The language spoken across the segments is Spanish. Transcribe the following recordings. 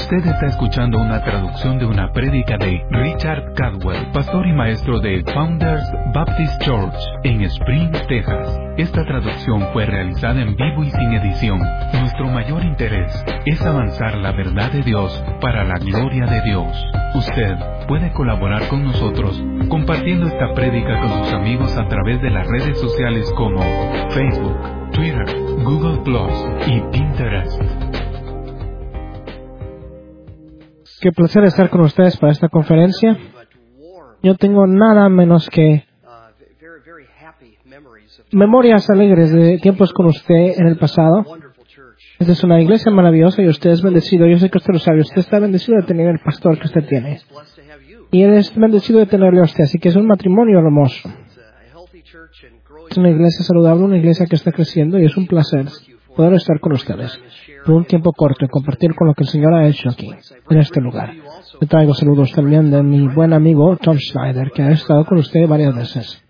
Usted está escuchando una traducción de una prédica de Richard Cadwell, pastor y maestro de Founders Baptist Church en Spring, Texas. Esta traducción fue realizada en vivo y sin edición. Nuestro mayor interés es avanzar la verdad de Dios para la gloria de Dios. Usted puede colaborar con nosotros compartiendo esta prédica con sus amigos a través de las redes sociales como Facebook, Twitter, Google Plus y Pinterest. Qué placer estar con ustedes para esta conferencia. Yo tengo nada menos que memorias alegres de tiempos con usted en el pasado. Esta es una iglesia maravillosa y usted es bendecido. Yo sé que usted lo sabe. Usted está bendecido de tener el pastor que usted tiene. Y él es bendecido de tenerle a usted. Así que es un matrimonio hermoso. Es una iglesia saludable, una iglesia que está creciendo y es un placer poder estar con ustedes por un tiempo corto y compartir con lo que el Señor ha hecho aquí, en este lugar. Le traigo saludos también de mi buen amigo Tom Schneider, que ha estado con usted varias veces.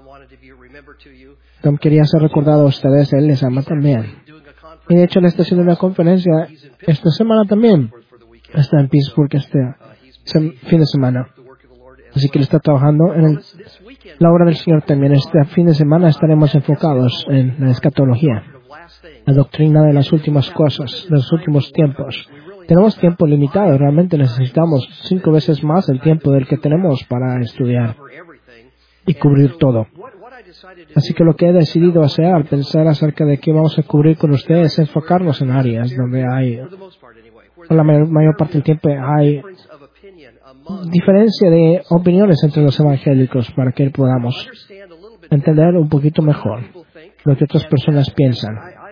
Tom quería ser recordado a ustedes, él les ama también. Y de hecho, él está haciendo una conferencia esta semana también. Está en Pittsburgh este fin de semana. Así que él está trabajando en la obra del Señor también. Este fin de semana estaremos enfocados en la escatología, la doctrina de las últimas cosas, de los últimos tiempos. Tenemos tiempo limitado, realmente necesitamos 5 veces más el tiempo del que tenemos para estudiar y cubrir todo. Así que lo que he decidido hacer al pensar acerca de qué vamos a cubrir con ustedes es enfocarnos en áreas donde hay, por la mayor parte del tiempo, hay diferencia de opiniones entre los evangélicos para que podamos entender un poquito mejor lo que otras personas piensan.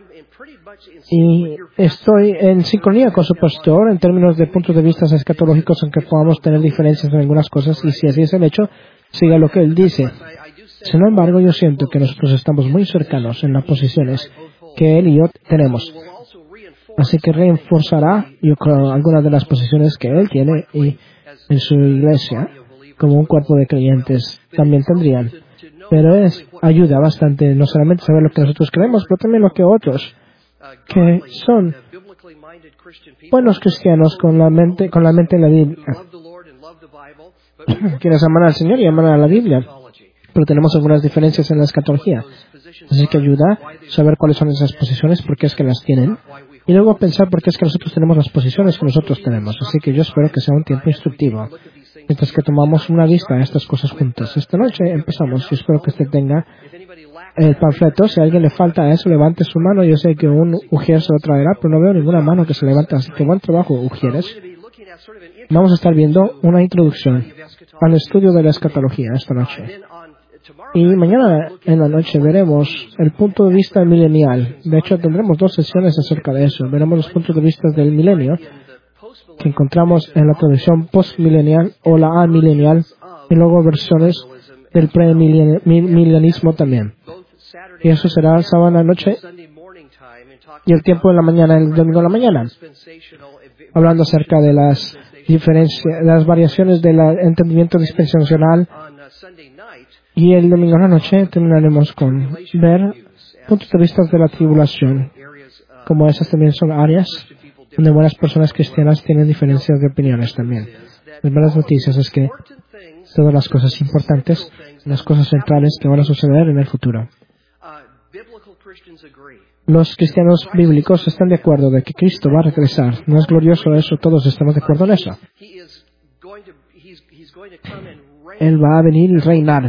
Y estoy en sincronía con su pastor en términos de puntos de vista escatológicos, aunque podamos tener diferencias en algunas cosas, y si así es el hecho, siga lo que él dice. Sin embargo, yo siento que nosotros estamos muy cercanos en las posiciones que él y yo tenemos. Así que reforzará, yo creo, algunas de las posiciones que él tiene y en su iglesia, como un cuerpo de creyentes, también tendrían. Pero ayuda bastante no solamente saber lo que nosotros creemos, pero también lo que otros, que son buenos cristianos con la mente en la Biblia, quienes aman al Señor y aman a la Biblia, pero tenemos algunas diferencias en la escatología. Así que ayuda a saber cuáles son esas posiciones, por qué es que las tienen, y luego pensar por qué es que nosotros tenemos las posiciones que nosotros tenemos. Así que yo espero que sea un tiempo instructivo, mientras que tomamos una vista a estas cosas juntas. Esta noche empezamos y espero que usted tenga el panfleto. Si a alguien le falta eso, levante su mano. Yo sé que un Ujier se lo traerá, pero no veo ninguna mano que se levante, así que buen trabajo, Ujieres. Vamos a estar viendo una introducción al estudio de la escatología esta noche. Y mañana en la noche veremos el punto de vista milenial. De hecho, tendremos 2 sesiones acerca de eso. Veremos los puntos de vista del milenio, que encontramos en la traducción postmilenial o la amilenial, y luego versiones del premilenialismo también. Y eso será el sábado en la noche y el tiempo de la mañana, el domingo en la mañana, hablando acerca de las diferencias, las variaciones del entendimiento dispensacional. Y el domingo en la noche terminaremos con ver puntos de vista de la tribulación, como esas también son áreas donde buenas personas cristianas tienen diferencias de opiniones también. Las buenas noticias es que todas las cosas importantes, las cosas centrales que van a suceder en el futuro. Los cristianos bíblicos están de acuerdo de que Cristo va a regresar. ¿No es glorioso eso? Todos estamos de acuerdo en eso. Él va a venir y reinar.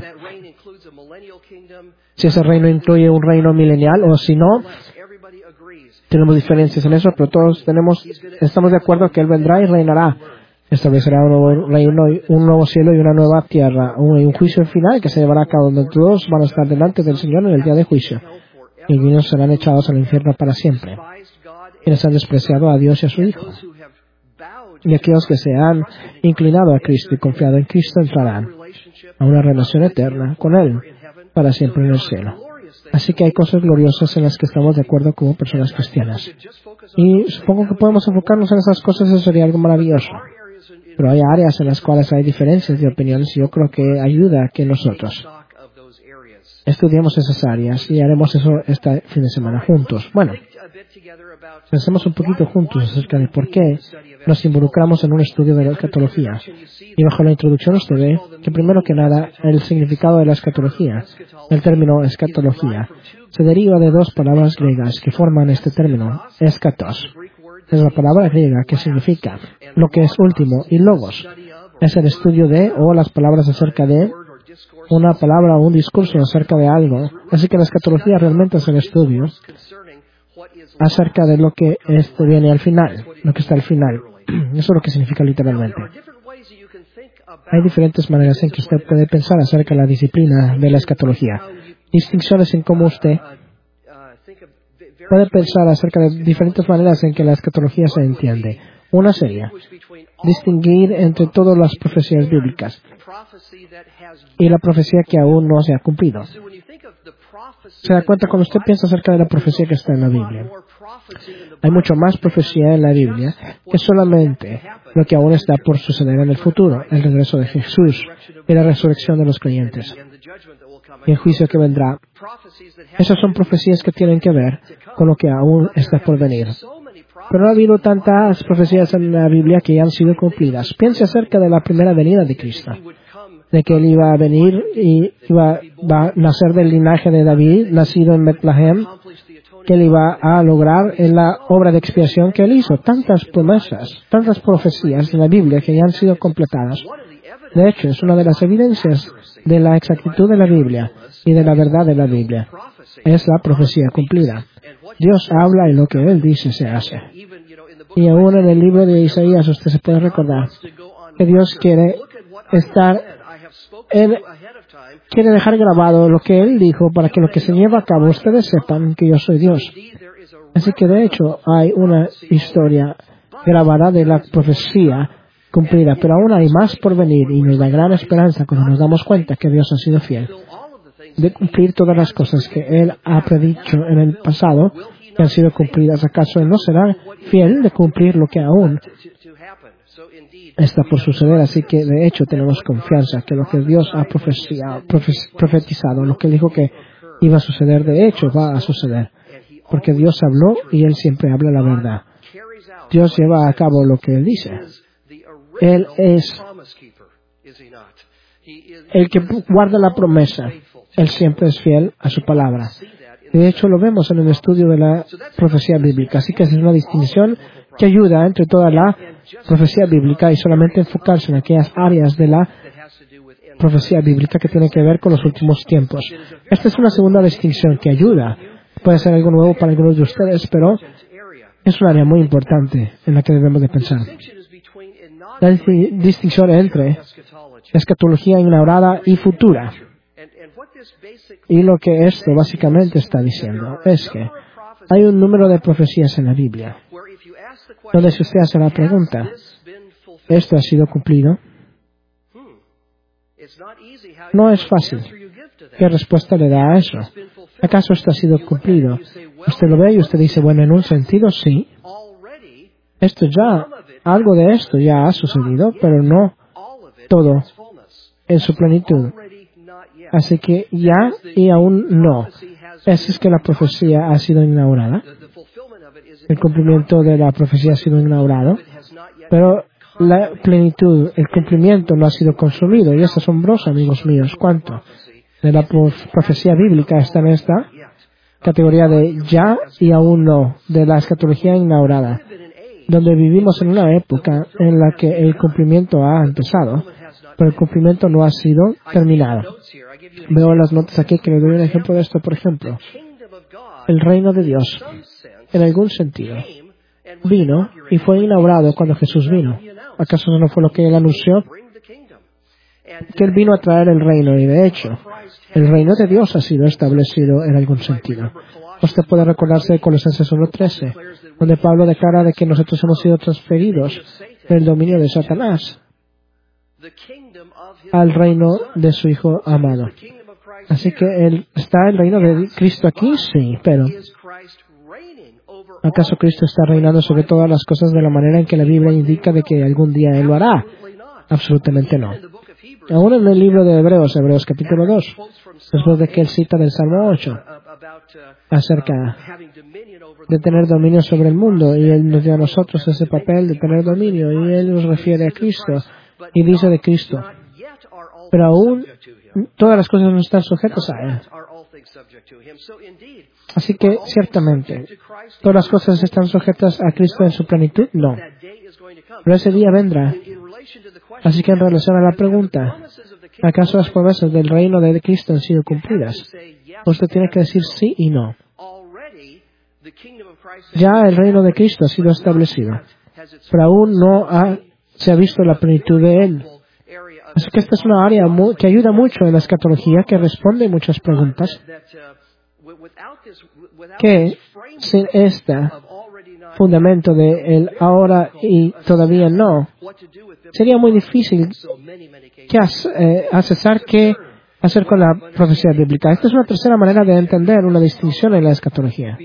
Si ese reino incluye un reino milenial o si no, tenemos diferencias en eso, pero todos estamos de acuerdo que Él vendrá y reinará. Establecerá un nuevo reino, un nuevo cielo y una nueva tierra, un juicio final que se llevará a cabo, donde todos van a estar delante del Señor en el día de juicio. Y algunos serán echados al infierno para siempre, quienes han despreciado a Dios y a su Hijo. Y aquellos que se han inclinado a Cristo y confiado en Cristo entrarán a una relación eterna con Él para siempre en el cielo. Así que hay cosas gloriosas en las que estamos de acuerdo como personas cristianas. Y supongo que podemos enfocarnos en esas cosas, eso sería algo maravilloso. Pero hay áreas en las cuales hay diferencias de opiniones y yo creo que ayuda a que nosotros estudiemos esas áreas y haremos eso este fin de semana juntos. Bueno, pensemos un poquito juntos acerca de por qué nos involucramos en un estudio de la escatología. Y bajo la introducción usted ve que primero que nada el significado de la escatología, el término escatología, se deriva de dos palabras griegas que forman este término, eschatos. Es la palabra griega que significa lo que es último y logos. Es el estudio de o las palabras acerca de una palabra o un discurso acerca de algo. Así que la escatología realmente es el estudio acerca de lo que viene al final, lo que está al final. Eso es lo que significa literalmente. Hay diferentes maneras en que usted puede pensar acerca de la disciplina de la escatología. Distinciones en cómo usted puede pensar acerca de diferentes maneras en que la escatología se entiende. Una sería distinguir entre todas las profecías bíblicas y la profecía que aún no se ha cumplido. Se da cuenta cuando usted piensa acerca de la profecía que está en la Biblia. Hay mucho más profecía en la Biblia que solamente lo que aún está por suceder en el futuro, el regreso de Jesús y la resurrección de los creyentes y el juicio que vendrá. Esas son profecías que tienen que ver con lo que aún está por venir. Pero ha habido tantas profecías en la Biblia que ya han sido cumplidas. Piense acerca de la primera venida de Cristo, de que Él iba a venir y va a nacer del linaje de David, nacido en Betlehem, que Él iba a lograr en la obra de expiación que Él hizo. Tantas promesas, tantas profecías en la Biblia que ya han sido completadas. De hecho, es una de las evidencias de la exactitud de la Biblia y de la verdad de la Biblia. Es la profecía cumplida. Dios habla y lo que Él dice se hace. Y aún en el libro de Isaías usted se puede recordar que Dios quiere quiere dejar grabado lo que Él dijo para que lo que se lleva a cabo ustedes sepan que yo soy Dios. Así que de hecho hay una historia grabada de la profecía cumplida, pero aún hay más por venir y nos da gran esperanza cuando nos damos cuenta que Dios ha sido fiel de cumplir todas las cosas que Él ha predicho en el pasado que han sido cumplidas. ¿Acaso Él no será fiel de cumplir lo que aún está por suceder? Así que de hecho tenemos confianza que lo que Dios ha profetizado, lo que Él dijo que iba a suceder, de hecho va a suceder. Porque Dios habló y Él siempre habla la verdad. Dios lleva a cabo lo que Él dice. Él es el que guarda la promesa. Él siempre es fiel a su palabra. De hecho, lo vemos en el estudio de la profecía bíblica. Así que es una distinción que ayuda entre toda la profecía bíblica y solamente enfocarse en aquellas áreas de la profecía bíblica que tienen que ver con los últimos tiempos. Esta es una segunda distinción que ayuda. Puede ser algo nuevo para algunos de ustedes, pero es un área muy importante en la que debemos de pensar. La distinción entre escatología inaugurada y futura. Y lo que esto básicamente está diciendo es que hay un número de profecías en la Biblia donde si usted hace la pregunta, ¿esto ha sido cumplido? No es fácil. ¿Qué respuesta le da a eso? ¿Acaso esto ha sido cumplido? Usted lo ve y usted dice, bueno, en un sentido sí. Algo de esto ya ha sucedido, pero no todo en su plenitud. Así que ya y aún no. Es que la profecía ha sido inaugurada. El cumplimiento de la profecía ha sido inaugurado. Pero la plenitud, el cumplimiento no ha sido consumido. Y es asombroso, amigos míos, cuánto de la profecía bíblica está en esta categoría de ya y aún no, de la escatología inaugurada, donde vivimos en una época en la que el cumplimiento ha empezado, pero el cumplimiento no ha sido terminado. Veo en las notas aquí que le doy un ejemplo de esto. Por ejemplo, el reino de Dios, en algún sentido, vino y fue inaugurado cuando Jesús vino. ¿Acaso no fue lo que Él anunció? Que Él vino a traer el reino, y de hecho, el reino de Dios ha sido establecido en algún sentido. Usted puede recordarse de Colosenses 1:13, donde Pablo declara de que nosotros hemos sido transferidos del dominio de Satanás al reino de su Hijo amado. Así que ¿está el reino de Cristo aquí? Sí, pero ¿acaso Cristo está reinando sobre todas las cosas de la manera en que la Biblia indica de que algún día Él lo hará? Absolutamente no. Aún en el libro de Hebreos capítulo 2, después de que él cita del Salmo 8 acerca de tener dominio sobre el mundo, y él nos dio a nosotros ese papel de tener dominio, y él nos refiere a Cristo y dice de Cristo, pero aún todas las cosas no están sujetas a él. Así que ciertamente todas las cosas están sujetas a Cristo en su plenitud, no, pero ese día vendrá. Así que en relación a la pregunta, ¿acaso las promesas del reino de Cristo han sido cumplidas? Usted tiene que decir sí y no. Ya el reino de Cristo ha sido establecido, pero aún no se ha visto la plenitud de él. Así que esta es una área que ayuda mucho en la escatología, que responde muchas preguntas, que sin este fundamento de el ahora y todavía no, sería muy difícil accesar qué hacer con la profecía bíblica. Esta es una tercera manera de entender una distinción en la escatología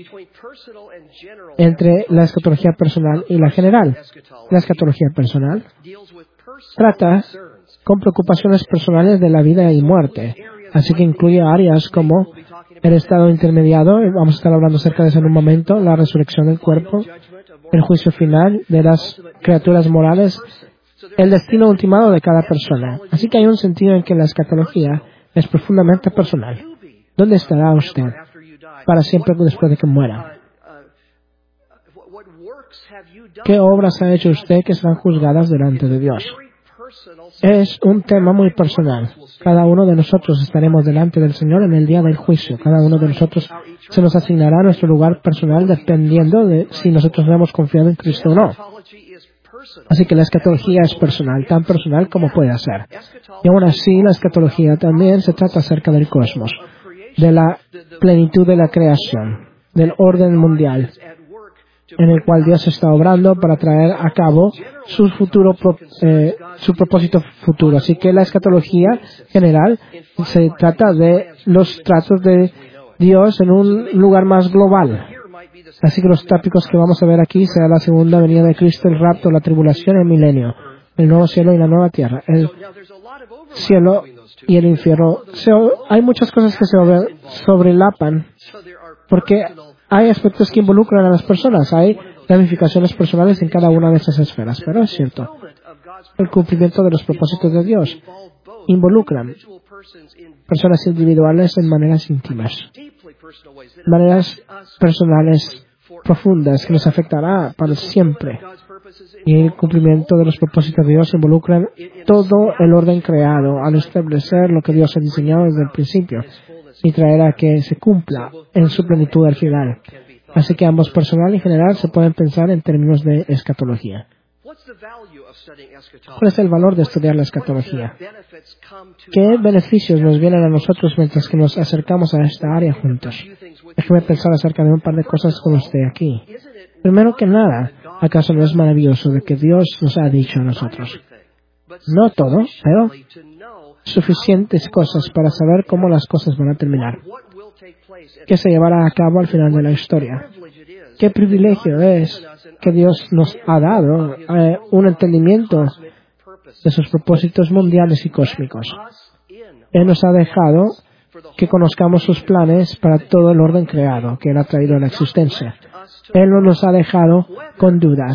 entre la escatología personal y la general. La escatología personal trata con preocupaciones personales de la vida y muerte, así que incluye áreas como el estado intermediado, vamos a estar hablando acerca de eso en un momento, la resurrección del cuerpo, el juicio final de las criaturas morales, el destino ultimado de cada persona. Así que hay un sentido en que la escatología es profundamente personal. ¿Dónde estará usted para siempre después de que muera? ¿Qué obras ha hecho usted que serán juzgadas delante de Dios? Es un tema muy personal. Cada uno de nosotros estaremos delante del Señor en el día del juicio. Cada uno de nosotros se nos asignará nuestro lugar personal dependiendo de si nosotros hemos confiado en Cristo o no. Así que la escatología es personal, tan personal como puede ser. Y aún así, la escatología también se trata acerca del cosmos, de la plenitud de la creación, del orden mundial, en el cual Dios está obrando para traer a cabo su propósito futuro. Así que la escatología general se trata de los tratos de Dios en un lugar más global. Así que los tópicos que vamos a ver aquí será la segunda venida de Cristo, el rapto, la tribulación, el milenio, el nuevo cielo y la nueva tierra, el cielo y el infierno. Hay muchas cosas que se sobrelapan porque hay aspectos que involucran a las personas, hay ramificaciones personales en cada una de esas esferas, pero es cierto, el cumplimiento de los propósitos de Dios involucran personas individuales en maneras íntimas, maneras personales profundas que nos afectará para siempre. Y el cumplimiento de los propósitos de Dios involucran todo el orden creado al establecer lo que Dios ha diseñado desde el principio y traer a que se cumpla en su plenitud al final. Así que ambos, personal y general, se pueden pensar en términos de escatología. ¿Cuál es el valor de estudiar la escatología? ¿Qué beneficios nos vienen a nosotros mientras que nos acercamos a esta área juntos? Déjeme pensar acerca de un par de cosas con usted aquí. Primero que nada, ¿acaso no es maravilloso de que Dios nos ha dicho a nosotros? No todo, pero suficientes cosas para saber cómo las cosas van a terminar. ¿Qué se llevará a cabo al final de la historia? ¿Qué privilegio es que Dios nos ha dado un entendimiento de sus propósitos mundiales y cósmicos? Él nos ha dejado que conozcamos sus planes para todo el orden creado que Él ha traído a la existencia. Él no nos ha dejado con dudas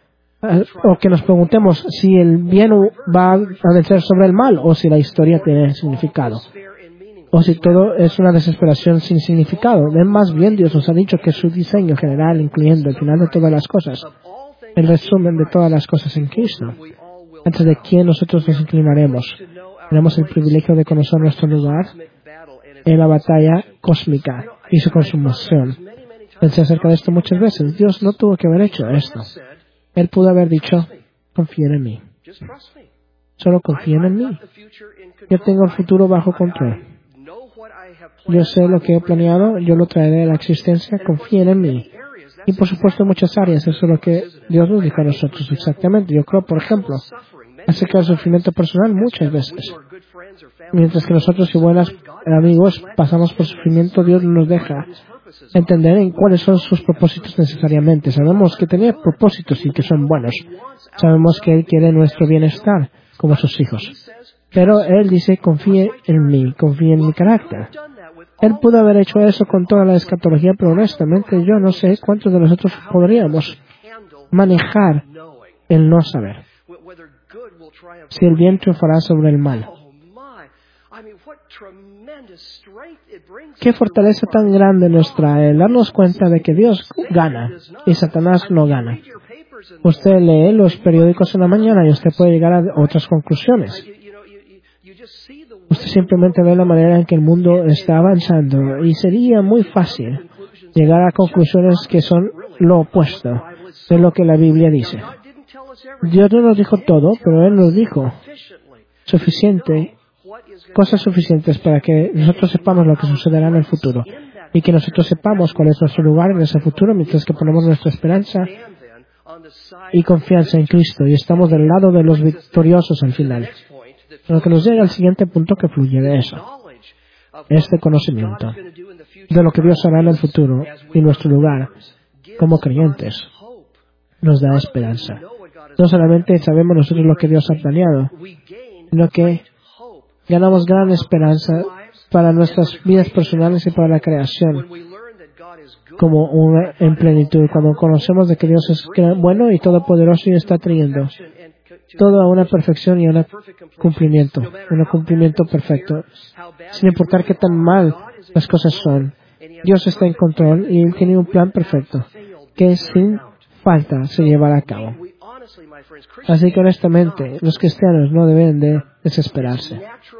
o que nos preguntemos si el bien va a vencer sobre el mal o si la historia tiene significado o si todo es una desesperación sin significado. Más bien, Dios nos ha dicho que su diseño general, incluyendo el final de todas las cosas, el resumen de todas las cosas en Cristo, antes de quien nosotros nos inclinaremos. Tenemos el privilegio de conocer nuestro lugar en la batalla cósmica y su consumación. Pensé acerca de esto muchas veces. Dios no tuvo que haber hecho esto. Él pudo haber dicho, confíen en mí. Solo confíen en mí. Yo tengo el futuro bajo control. Yo sé lo que he planeado, yo lo traeré a la existencia, confíen en mí. Y por supuesto en muchas áreas, eso es lo que Dios nos dijo a nosotros exactamente. Yo creo, por ejemplo, acerca del sufrimiento personal muchas veces. Mientras que nosotros y buenos amigos pasamos por sufrimiento, Dios nos deja entender en cuáles son sus propósitos necesariamente. Sabemos que tiene propósitos y que son buenos. Sabemos que Él quiere nuestro bienestar como sus hijos. Pero Él dice, confíe en mí, confíe en mi carácter. Él pudo haber hecho eso con toda la escatología, pero honestamente yo no sé cuántos de nosotros podríamos manejar el no saber. Si el bien triunfará sobre el mal. Qué fortaleza tan grande nos trae el darnos cuenta de que Dios gana y Satanás no gana. Usted lee los periódicos en la mañana y usted puede llegar a otras conclusiones. Usted simplemente ve la manera en que el mundo está avanzando y sería muy fácil llegar a conclusiones que son lo opuesto de lo que la Biblia dice. Dios no nos dijo todo, pero Él nos dijo cosas suficientes para que nosotros sepamos lo que sucederá en el futuro y que nosotros sepamos cuál es nuestro lugar en ese futuro mientras que ponemos nuestra esperanza y confianza en Cristo y estamos del lado de los victoriosos al final. Lo que nos llega al siguiente punto que fluye de eso. Este conocimiento de lo que Dios hará en el futuro y nuestro lugar como creyentes nos da esperanza. No solamente sabemos nosotros lo que Dios ha planeado, sino que ganamos gran esperanza para nuestras vidas personales y para la creación como una en plenitud. Cuando conocemos de que Dios es bueno y todopoderoso y está trayendo todo a una perfección y a un cumplimiento perfecto. Sin importar qué tan mal las cosas son, Dios está en control y Él tiene un plan perfecto que sin falta se llevará a cabo. Así que honestamente, los cristianos no deben de desesperarse.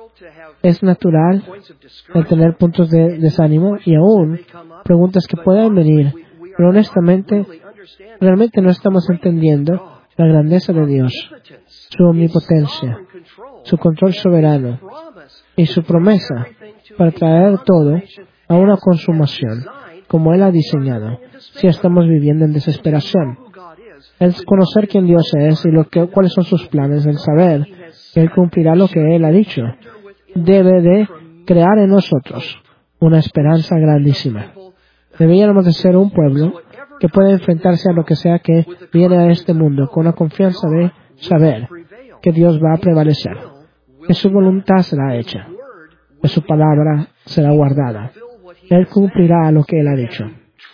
Es natural el tener puntos de desánimo y aún preguntas que puedan venir, pero honestamente, realmente no estamos entendiendo la grandeza de Dios, su omnipotencia, su control soberano y su promesa para traer todo a una consumación, como Él ha diseñado, si estamos viviendo en desesperación. El conocer quién Dios es y cuáles son sus planes, el saber que Él cumplirá lo que Él ha dicho, debe de crear en nosotros una esperanza grandísima. Deberíamos de ser un pueblo que puede enfrentarse a lo que sea que viene a este mundo con la confianza de saber que Dios va a prevalecer, que su voluntad será hecha, que su palabra será guardada. Él cumplirá lo que Él ha dicho.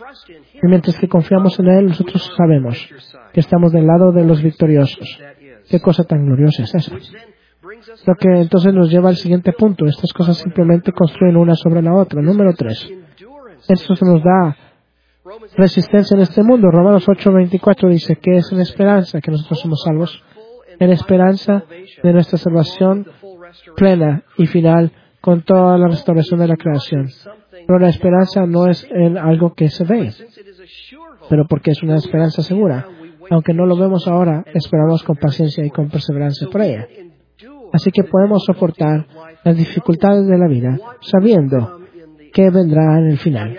Y mientras que confiamos en Él, nosotros sabemos que estamos del lado de los victoriosos. Qué cosa tan gloriosa es esa. Lo que entonces nos lleva al siguiente punto. Estas cosas simplemente construyen una sobre la otra. Número 3. Esto se nos da resistencia en este mundo. Romanos 8:24 dice que es en esperanza que nosotros somos salvos. En esperanza de nuestra salvación plena y final con toda la restauración de la creación. Pero la esperanza no es en algo que se ve, pero porque es una esperanza segura. Aunque no lo vemos ahora, esperamos con paciencia y con perseverancia por ella. Así que podemos soportar las dificultades de la vida sabiendo que vendrá en el final.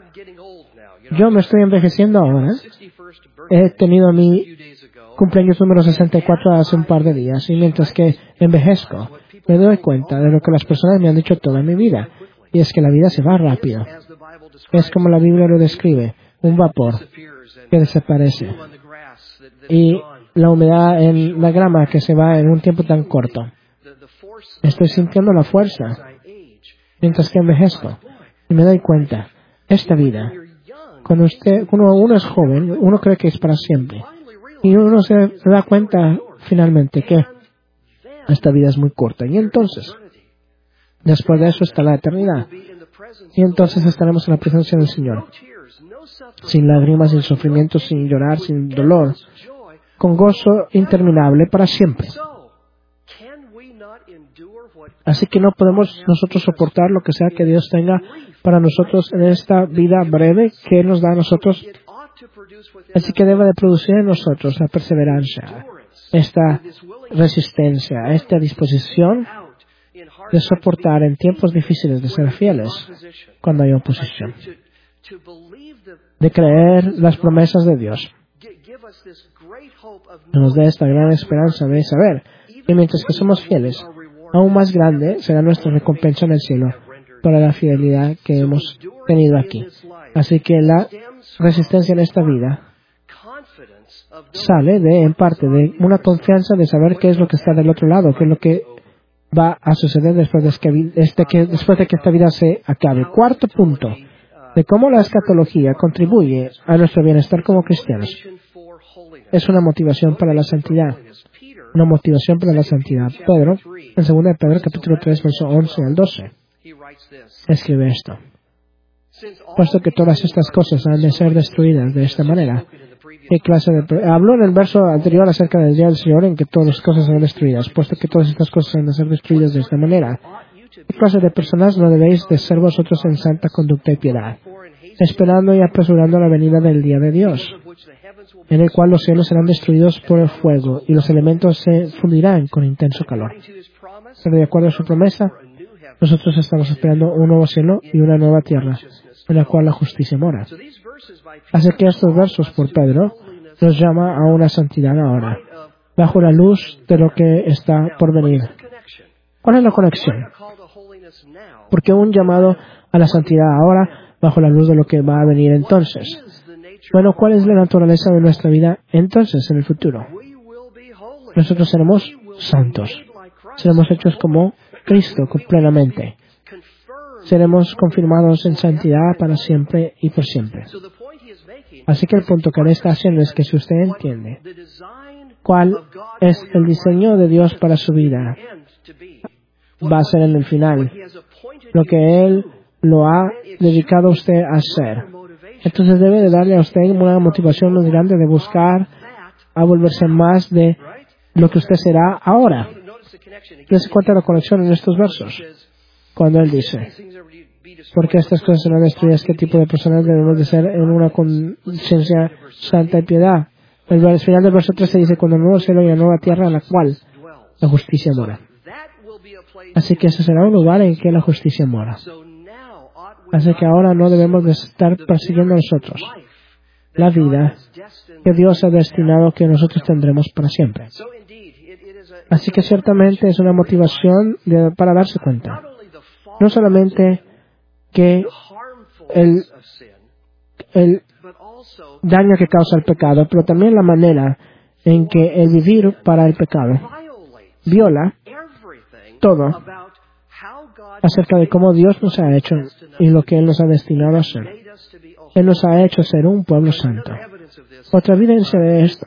Yo me estoy envejeciendo ahora. He tenido mi cumpleaños número 64 hace un par de días y mientras que envejezco me doy cuenta de lo que las personas me han dicho toda mi vida y es que la vida se va rápido. Es como la Biblia lo describe, un vapor que desaparece y la humedad en la grama que se va en un tiempo tan corto. Estoy sintiendo la fuerza mientras que envejezco y me doy cuenta, esta vida, cuando uno es joven, uno cree que es para siempre y uno se da cuenta finalmente que esta vida es muy corta y entonces después de eso está la eternidad y entonces estaremos en la presencia del Señor sin lágrimas, sin sufrimiento, sin llorar, sin dolor, con gozo interminable para siempre. Así que no podemos nosotros soportar lo que sea que Dios tenga para nosotros en esta vida breve que Él nos da a nosotros. Así que debe de producir en nosotros la perseverancia, esta resistencia, esta disposición de soportar en tiempos difíciles, de ser fieles cuando hay oposición, de creer las promesas de Dios. Nos da esta gran esperanza de saber que mientras que somos fieles, aún más grande será nuestra recompensa en el cielo para la fidelidad que hemos tenido aquí. Así que la resistencia en esta vida sale en parte de una confianza de saber qué es lo que está del otro lado, qué es lo que va a suceder después de que esta vida se acabe. Cuarto punto, de cómo la escatología contribuye a nuestro bienestar como cristianos. Es una motivación para la santidad. Una motivación para la santidad. Pedro, en 2 de Pedro, capítulo 3, verso 11 al 12, escribe esto. Puesto que todas estas cosas han de ser destruidas de esta manera. ¿Qué clase de... Habló en el verso anterior acerca del día del Señor en que todas las cosas serán destruidas. Puesto que todas estas cosas han de ser destruidas de esta manera. ¿Qué clase de personas no debéis de ser vosotros en santa conducta y piedad? Esperando y apresurando la venida del día de Dios, en el cual los cielos serán destruidos por el fuego y los elementos se fundirán con intenso calor. Pero de acuerdo a su promesa, nosotros estamos esperando un nuevo cielo y una nueva tierra, en la cual la justicia mora. Así que estos versos por Pedro nos llama a una santidad ahora, bajo la luz de lo que está por venir. ¿Cuál es la conexión? ¿Por qué un llamado a la santidad ahora, bajo la luz de lo que va a venir entonces? Bueno, ¿cuál es la naturaleza de nuestra vida entonces, en el futuro? Nosotros seremos santos. Seremos hechos como Cristo plenamente. Seremos confirmados en santidad para siempre y por siempre. Así que el punto que él está haciendo es que si usted entiende cuál es el diseño de Dios para su vida, va a ser en el final lo que Él lo ha dedicado a usted a hacer. Entonces debe de darle a usted una motivación muy grande de buscar a volverse más de lo que usted será ahora. ¿Se cuenta la conexión en estos versos? Cuando Él dice, porque estas cosas serán destruidas, ¿qué tipo de personas debemos de ser en una conciencia santa y piedad? El final del verso 13 dice, cuando el nuevo cielo y la nueva tierra en la cual la justicia mora. Así que ese será un lugar en que la justicia mora. Así que ahora no debemos de estar persiguiendo a nosotros la vida que Dios ha destinado que nosotros tendremos para siempre. Así que ciertamente es una motivación para darse cuenta. No solamente que el daño que causa el pecado, pero también la manera en que el vivir para el pecado viola todo acerca de cómo Dios nos ha hecho y lo que Él nos ha destinado a ser. Él nos ha hecho ser un pueblo santo. Otra evidencia de esto,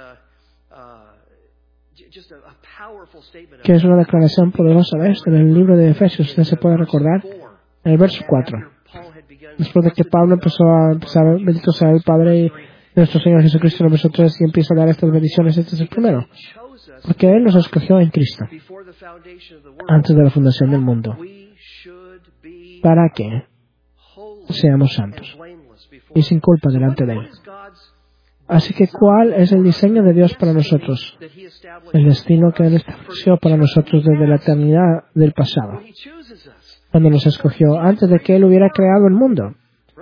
que es una declaración poderosa de esto, en el libro de Efesios, usted se puede recordar, en el verso 4. Después de que Pablo empezó a bendito sea el Padre y nuestro Señor Jesucristo, en el verso 3, y empieza a dar estas bendiciones, este es el primero. Porque Él nos escogió en Cristo, antes de la fundación del mundo, para que seamos santos y sin culpa delante de Él. Así que, ¿cuál es el diseño de Dios para nosotros? El destino que Él estableció para nosotros desde la eternidad del pasado, cuando nos escogió, antes de que Él hubiera creado el mundo.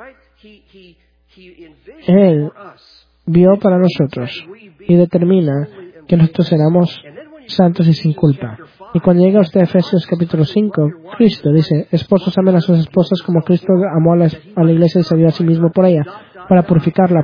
Él vio para nosotros y determina que nosotros seremos santos y sin culpa. Y cuando llega usted a Efesios capítulo 5, Cristo dice, esposos amen a sus esposas como Cristo amó a la iglesia y se dio a sí mismo por ella, para purificarla,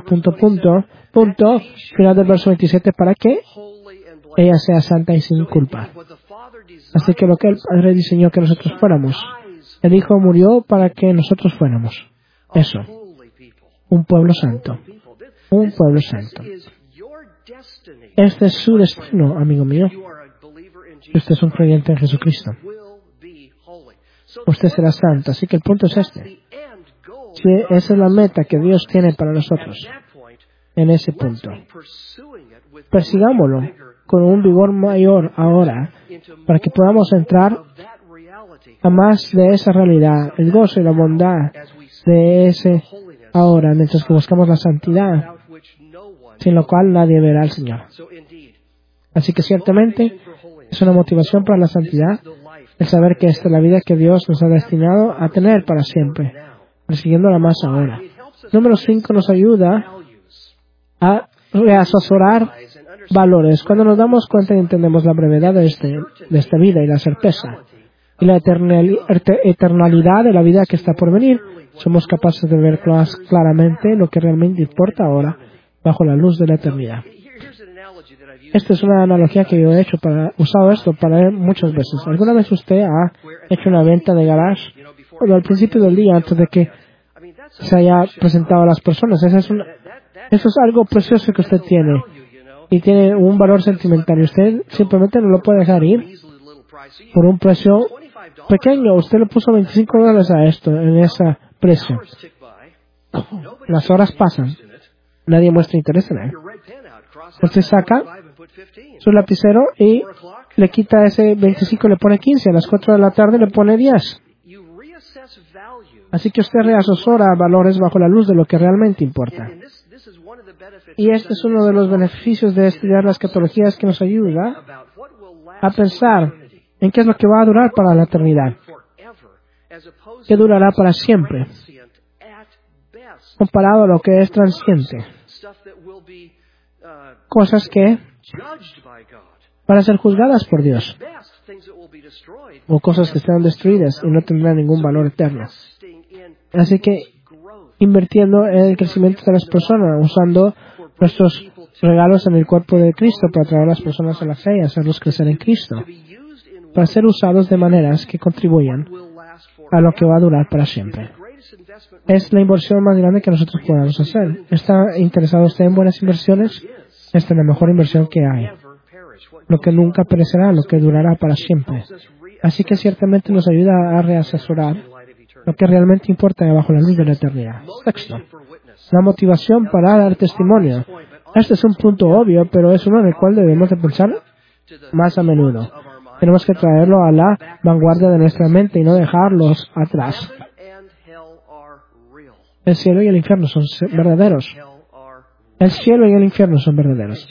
final del verso 27, para que ella sea santa y sin culpa. Así que lo que el Padre diseñó que nosotros fuéramos, el Hijo murió para que nosotros fuéramos eso, un pueblo santo, un pueblo santo. Este es su destino, amigo mío. Usted es un creyente en Jesucristo. Usted será santo. Así que el punto es este. Si esa es la meta que Dios tiene para nosotros, en ese punto, persigámoslo con un vigor mayor ahora, para que podamos entrar a más de esa realidad, el gozo y la bondad de ese ahora, mientras que buscamos la santidad, sin lo cual nadie verá al Señor. Así que ciertamente es una motivación para la santidad el saber que esta es la vida que Dios nos ha destinado a tener para siempre, persiguiéndola más ahora. Número 5 nos ayuda a reasesorar valores. Cuando nos damos cuenta y entendemos la brevedad de esta vida y la certeza y la eternalidad de la vida que está por venir, somos capaces de ver más claramente lo que realmente importa ahora bajo la luz de la eternidad. Esta es una analogía que yo he usado esto para él muchas veces. ¿Alguna vez usted ha hecho una venta de garage? Bueno, al principio del día, antes de que se haya presentado a las personas. Eso es algo precioso que usted tiene. Y tiene un valor sentimental. Y usted simplemente no lo puede dejar ir por un precio pequeño. Usted le puso $25 a esto, en ese precio. Las horas pasan. Nadie muestra interés en él. Usted saca su lapicero y le quita ese 25 y le pone 15. A las 4 de la tarde le pone 10. Así que usted reasesora valores bajo la luz de lo que realmente importa. Y este es uno de los beneficios de estudiar la escatología, es que nos ayuda a pensar en qué es lo que va a durar para la eternidad, qué durará para siempre, comparado a lo que es transiente. Cosas que van a ser juzgadas por Dios, o cosas que serán destruidas y no tendrán ningún valor eterno. Así que invirtiendo en el crecimiento de las personas, usando nuestros regalos en el cuerpo de Cristo para traer a las personas a la fe y hacerlos crecer en Cristo, para ser usados de maneras que contribuyan a lo que va a durar para siempre. Es la inversión más grande que nosotros podamos hacer. ¿Está interesado usted en buenas inversiones? Esta es la mejor inversión que hay. Lo que nunca perecerá, lo que durará para siempre. Así que ciertamente nos ayuda a reasesorar lo que realmente importa bajo la luz de la eternidad. Sexto, la motivación para dar testimonio. Este es un punto obvio, pero es uno en el cual debemos de pensar más a menudo. Tenemos que traerlo a la vanguardia de nuestra mente y no dejarlos atrás. El cielo y el infierno son verdaderos. El cielo y el infierno son verdaderos.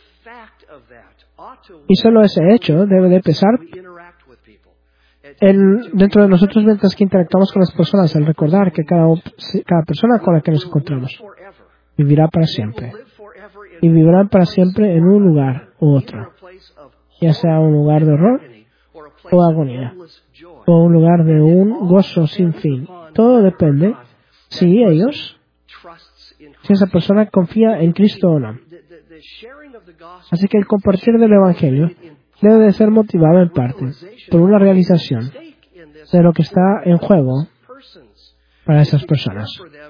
Y solo ese hecho debe de pesar dentro de nosotros mientras que interactuamos con las personas, al recordar que cada persona con la que nos encontramos vivirá para siempre. Y vivirán para siempre en un lugar u otro, ya sea un lugar de horror o agonía, o un lugar de un gozo sin fin. Todo depende si esa persona confía en Cristo o no. Así que el compartir del Evangelio debe de ser motivado en parte por una realización de lo que está en juego para esas personas.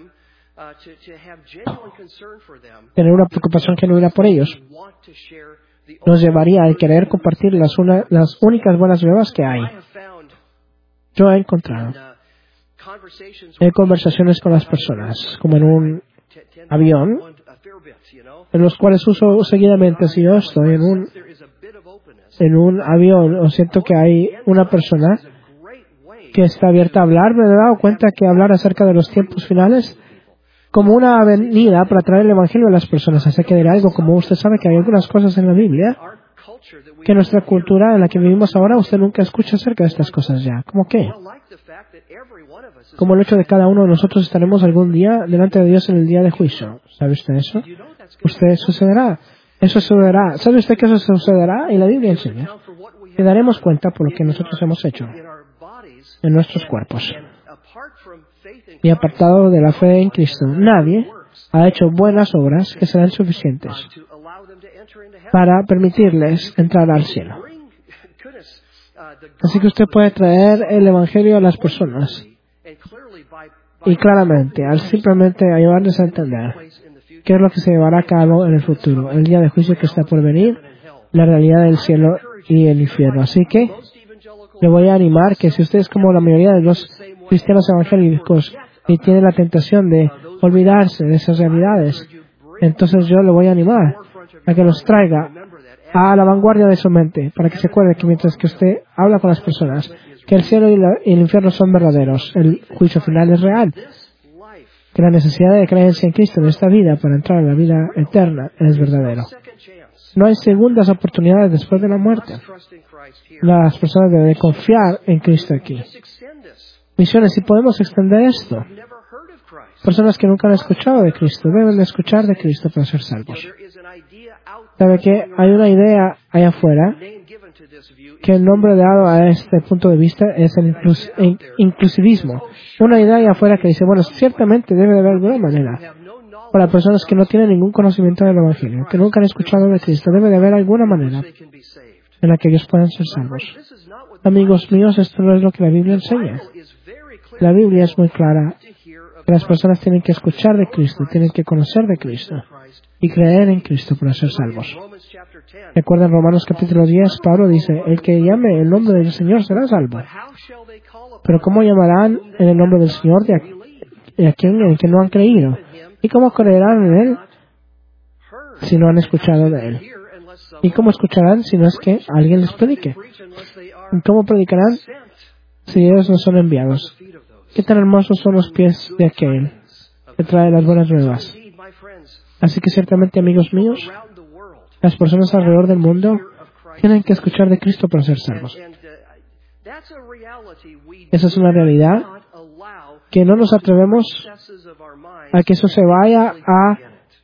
Tener una preocupación genuina por ellos nos llevaría a querer compartir las únicas buenas nuevas que hay. Yo he encontrado en conversaciones con las personas, como en un avión, en los cuales uso seguidamente. Si yo estoy en un avión o siento que hay una persona que está abierta a hablar, me he dado cuenta que hablar acerca de los tiempos finales como una avenida para traer el Evangelio a las personas. Así que diré algo como: usted sabe que hay algunas cosas en la Biblia que nuestra cultura en la que vivimos ahora, usted nunca escucha acerca de estas cosas ya. ¿Cómo qué? Como el hecho de cada uno de nosotros estaremos algún día delante de Dios en el día de juicio. ¿Sabe usted eso? Usted sucederá. Eso sucederá. ¿Sabe usted que eso sucederá? Y la Biblia enseña que daremos cuenta por lo que nosotros hemos hecho en nuestros cuerpos. Y apartado de la fe en Cristo, nadie ha hecho buenas obras que serán suficientes para permitirles entrar al cielo. Así que usted puede traer el Evangelio a las personas y claramente, al simplemente ayudarles a entender qué es lo que se llevará a cabo en el futuro, el día de juicio que está por venir, la realidad del cielo y el infierno. Así que le voy a animar que si usted es como la mayoría de los cristianos evangélicos y tiene la tentación de olvidarse de esas realidades, entonces yo le voy a animar a que los traiga a la vanguardia de su mente, para que se acuerde que mientras que usted habla con las personas, que el cielo y el infierno son verdaderos, el juicio final es real, que la necesidad de creencia en Cristo en esta vida para entrar en la vida eterna es verdadero. No hay segundas oportunidades después de la muerte. Las personas deben confiar en Cristo aquí. Misiones, si podemos extender esto. Personas que nunca han escuchado de Cristo deben de escuchar de Cristo para ser salvos. ¿Sabe que hay una idea allá afuera que el nombre dado a este punto de vista es el inclusivismo? Una idea allá afuera que dice, bueno, ciertamente debe de haber alguna manera Para personas que no tienen ningún conocimiento del Evangelio, que nunca han escuchado de Cristo, debe de haber alguna manera en la que ellos puedan ser salvos. Amigos míos, esto no es lo que la Biblia enseña. La Biblia es muy clara. Que las personas tienen que escuchar de Cristo, tienen que conocer de Cristo y creer en Cristo para ser salvos. Recuerda en Romanos capítulo 10, Pablo dice, el que llame el nombre del Señor será salvo. Pero ¿cómo llamarán en el nombre del Señor de aquel en el que no han creído? ¿Y cómo creerán en Él si no han escuchado de Él? ¿Y cómo escucharán si no es que alguien les predique? ¿Y cómo predicarán si ellos no son enviados? Qué tan hermosos son los pies de aquel que trae las buenas nuevas. Así que ciertamente, amigos míos, las personas alrededor del mundo tienen que escuchar de Cristo para ser salvos. Esa es una realidad que no nos atrevemos a que eso se vaya a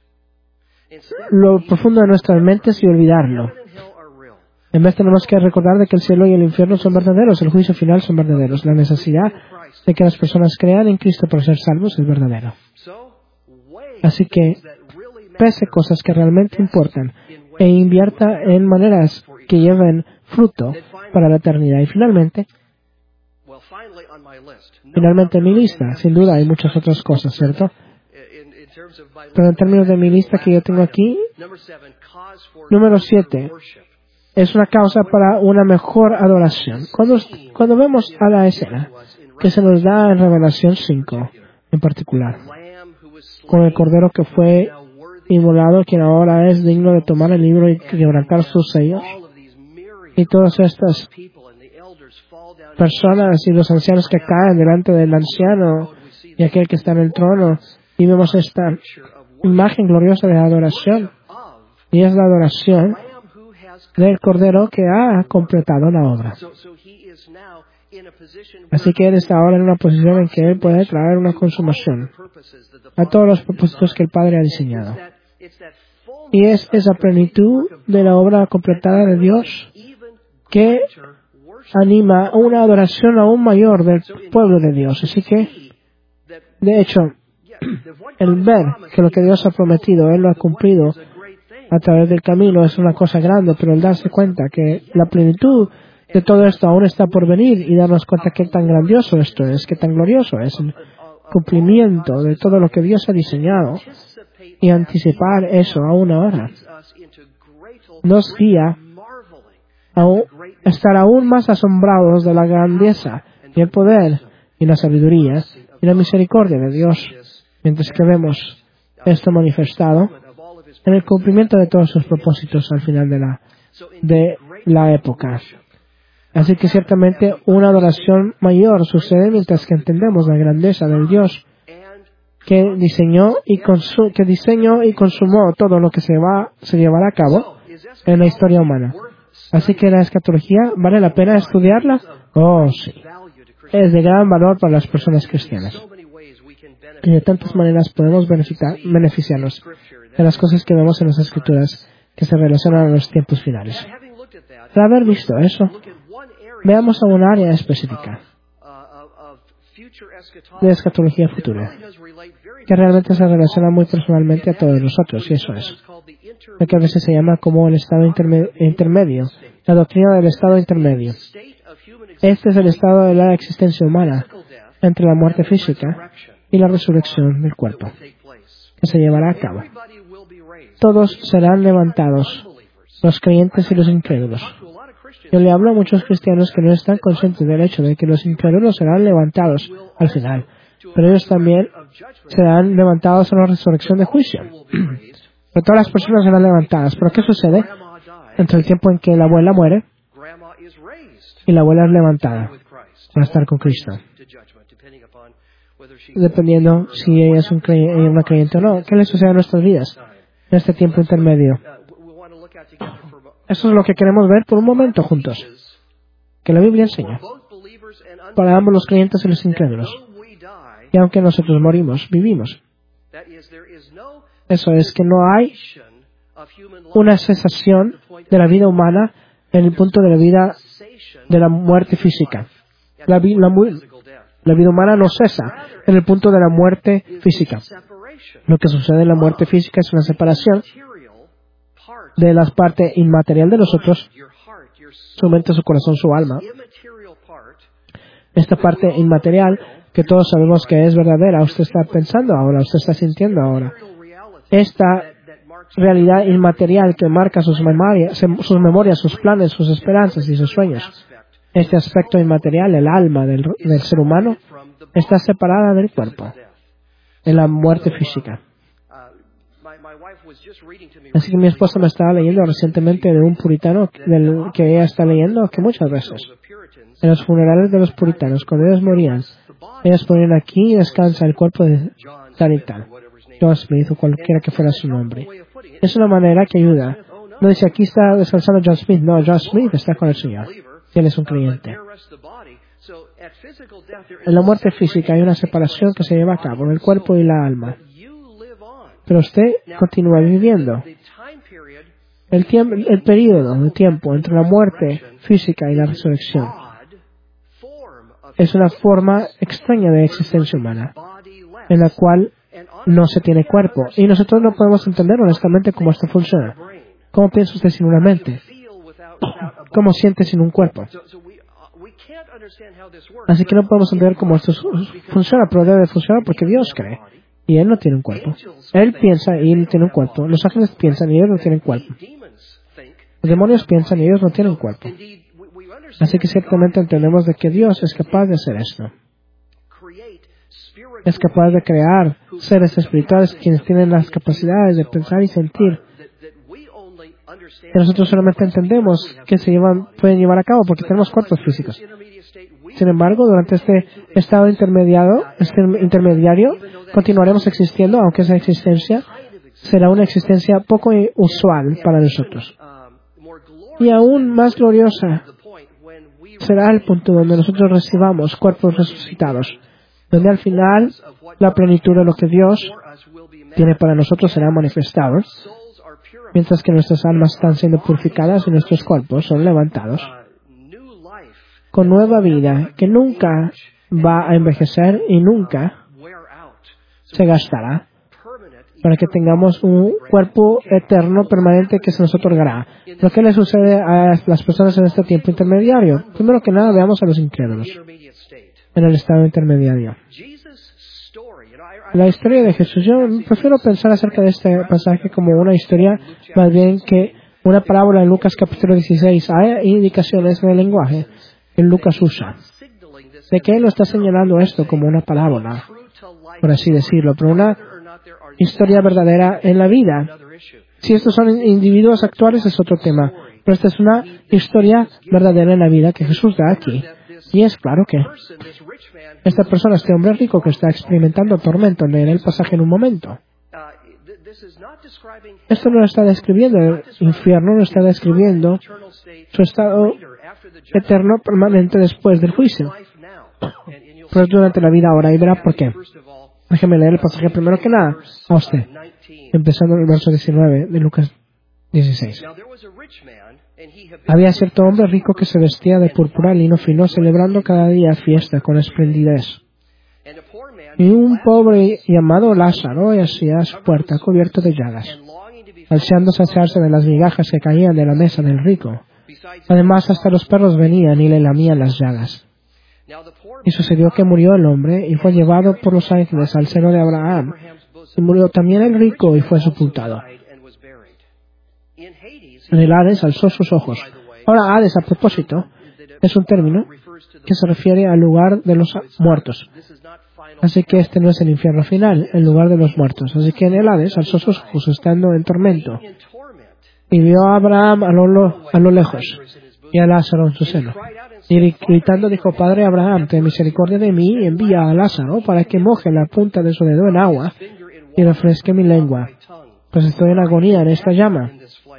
lo profundo de nuestras mentes y olvidarlo. En vez tenemos que recordar de que el cielo y el infierno son verdaderos, el juicio final son verdaderos. La necesidad de que las personas crean en Cristo para ser salvos es verdadero. Así que pese cosas que realmente importan e invierta en maneras que lleven fruto para la eternidad. Y finalmente en mi lista, sin duda hay muchas otras cosas, ¿cierto? Pero en términos de mi lista que yo tengo aquí, número 7 es una causa para una mejor adoración. Cuando vemos a la escena que se nos da en Revelación 5, en particular, con el Cordero que fue inmolado, quien ahora es digno de tomar el libro y quebrantar sus sellos, y todas estas personas y los ancianos que caen delante del anciano y aquel que está en el trono, y vemos esta imagen gloriosa de adoración, y es la adoración del Cordero que ha completado la obra. Así que Él está ahora en una posición en que Él puede traer una consumación a todos los propósitos que el Padre ha diseñado. Y es esa plenitud de la obra completada de Dios que anima una adoración aún mayor del pueblo de Dios. Así que, de hecho, el ver que lo que Dios ha prometido, Él lo ha cumplido a través del camino es una cosa grande, pero el darse cuenta que la plenitud de todo esto aún está por venir y darnos cuenta que tan grandioso esto es, que tan glorioso es el cumplimiento de todo lo que Dios ha diseñado y anticipar eso aún ahora nos guía a estar aún más asombrados de la grandeza y el poder y la sabiduría y la misericordia de Dios mientras que vemos esto manifestado en el cumplimiento de todos sus propósitos al final de la época. Así que ciertamente una adoración mayor sucede mientras que entendemos la grandeza del Dios que diseñó y consumó todo lo que se llevará a cabo en la historia humana. Así que la escatología, ¿vale la pena estudiarla? Oh, sí. Es de gran valor para las personas cristianas. Y de tantas maneras podemos beneficiarnos de las cosas que vemos en las Escrituras que se relacionan a los tiempos finales. Tras haber visto eso, veamos a un área específica de escatología futura que realmente se relaciona muy personalmente a todos nosotros, y eso es lo que a veces se llama como el estado intermedio, la doctrina del estado intermedio. Este es el estado de la existencia humana entre la muerte física y la resurrección del cuerpo, que se llevará a cabo. Todos serán levantados, los creyentes y los incrédulos. Yo le hablo a muchos cristianos que no están conscientes del hecho de que los incrédulos serán levantados al final, pero ellos también serán levantados en la resurrección de juicio. Pero todas las personas serán levantadas. ¿Pero qué sucede entre el tiempo en que la abuela muere y la abuela es levantada para estar con Cristo? Dependiendo si ella es una creyente o no. ¿Qué le sucede a nuestras vidas en este tiempo intermedio? Eso es lo que queremos ver por un momento juntos, que la Biblia enseña para ambos los creyentes y los incrédulos. Y aunque nosotros morimos, vivimos. Eso es que no hay una cesación de la vida humana en el punto de la vida de la muerte física. La vida humana no cesa en el punto de la muerte física. Lo que sucede en la muerte física es una separación de la parte inmaterial de nosotros, su mente, su corazón, su alma. Esta parte inmaterial que todos sabemos que es verdadera, usted está pensando ahora, usted está sintiendo ahora. Esta realidad inmaterial que marca sus memorias, sus planes, sus esperanzas y sus sueños. Este aspecto inmaterial, el alma del ser humano, está separada del cuerpo en la muerte física. Así que mi esposa me estaba leyendo recientemente de un puritano del que ella está leyendo, que muchas veces en los funerales de los puritanos, cuando ellos morían, ellos ponían aquí descansa el cuerpo de tal y tal. John Smith o cualquiera que fuera su nombre. Es una manera que ayuda. No dice aquí está descansando John Smith. No, John Smith está con el Señor. Él es un creyente. En la muerte física hay una separación que se lleva a cabo en el cuerpo y la alma. Pero usted continúa viviendo. El periodo de tiempo entre la muerte física y la resurrección es una forma extraña de existencia humana, en la cual no se tiene cuerpo. Y nosotros no podemos entender honestamente cómo esto funciona. ¿Cómo piensa usted sin una mente? ¿Cómo siente sin un cuerpo? Así que no podemos entender cómo esto funciona, pero debe funcionar porque Dios cree. Y Él no tiene un cuerpo. Él piensa y Él tiene un cuerpo. Los ángeles piensan y ellos no tienen cuerpo. Los demonios piensan y ellos no tienen cuerpo. Así que ciertamente entendemos de que Dios es capaz de hacer esto. Es capaz de crear seres espirituales quienes tienen las capacidades de pensar y sentir. Que nosotros solamente entendemos que pueden llevar a cabo porque tenemos cuerpos físicos. Sin embargo, durante este estado intermediario, continuaremos existiendo, aunque esa existencia será una existencia poco usual para nosotros. Y aún más gloriosa será el punto donde nosotros recibamos cuerpos resucitados, donde al final la plenitud de lo que Dios tiene para nosotros será manifestado, mientras que nuestras almas están siendo purificadas y nuestros cuerpos son levantados con nueva vida que nunca va a envejecer y nunca se gastará, para que tengamos un cuerpo eterno permanente que se nos otorgará. Lo que le sucede a las personas en este tiempo intermediario. Primero que nada, veamos a los incrédulos en el estado intermediario. La historia de Jesús, yo prefiero pensar acerca de este pasaje como una historia más bien que una parábola en Lucas capítulo 16. Hay indicaciones en el lenguaje que Lucas usa de que él no está señalando esto como una parábola, por así decirlo, pero una historia verdadera en la vida. Si estos son individuos actuales es otro tema, pero esta es una historia verdadera en la vida que Jesús da aquí. Y es claro que esta persona, este hombre rico que está experimentando tormento, leeré el pasaje en un momento. Esto no está describiendo el infierno, no está describiendo su estado eterno permanente después del juicio. Pero es durante la vida ahora y verá por qué. Déjeme leer el pasaje primero que nada a usted, empezando en el verso 19 de Lucas 16. Había cierto hombre rico que se vestía de púrpura y lino fino, celebrando cada día fiesta con esplendidez. Y un pobre llamado Lázaro yacía a su puerta cubierto de llagas, ansiando saciarse de las migajas que caían de la mesa del rico. Además, hasta los perros venían y le lamían las llagas. Y sucedió que murió el hombre y fue llevado por los ángeles al seno de Abraham. Y murió también el rico y fue sepultado. En el Hades alzó sus ojos. Ahora, Hades, a propósito, es un término que se refiere al lugar de los muertos. Así que este no es el infierno final, el lugar de los muertos. Así que en el Hades alzó sus ojos estando en tormento. Y vio a Abraham a lo lejos y a Lázaro en su seno. Y gritando dijo: Padre Abraham, ten misericordia de mí y envía a Lázaro para que moje la punta de su dedo en agua y refresque mi lengua, pues estoy en agonía en esta llama.